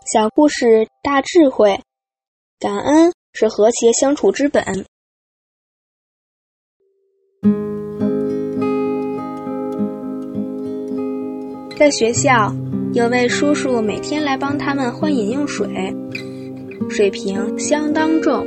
小故事大智慧，感恩是和谐相处之本。在学校，有位叔叔每天来帮他们换饮用水，水瓶相当重。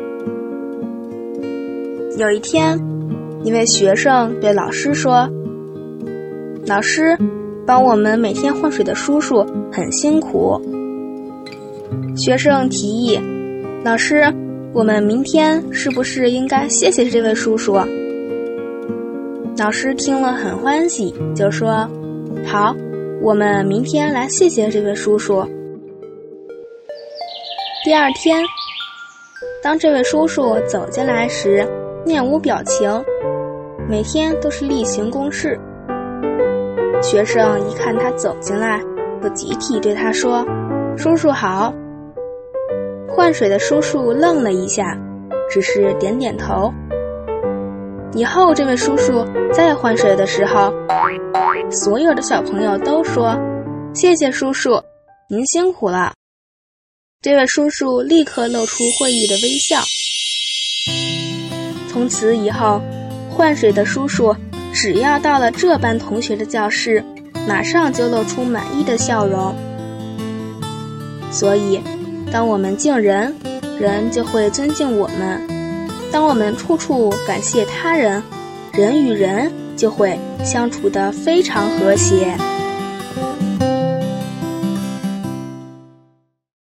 有一天，一位学生对老师说：“老师，帮我们每天换水的叔叔很辛苦。”学生提议：“老师，我们明天是不是应该谢谢这位叔叔？”老师听了很欢喜，就说：“好，我们明天来谢谢这位叔叔。”第二天，当这位叔叔走进来时，面无表情，每天都是例行公事。学生一看他走进来，就集体对他说：“叔叔好。”换水的叔叔愣了一下，只是点点头。以后这位叔叔再换水的时候，所有的小朋友都说：“谢谢叔叔，您辛苦了。”这位叔叔立刻露出会意的微笑。从此以后，换水的叔叔只要到了这班同学的教室，马上就露出满意的笑容。所以当我们敬人，人就会尊敬我们；当我们处处感谢他人，人与人就会相处得非常和谐。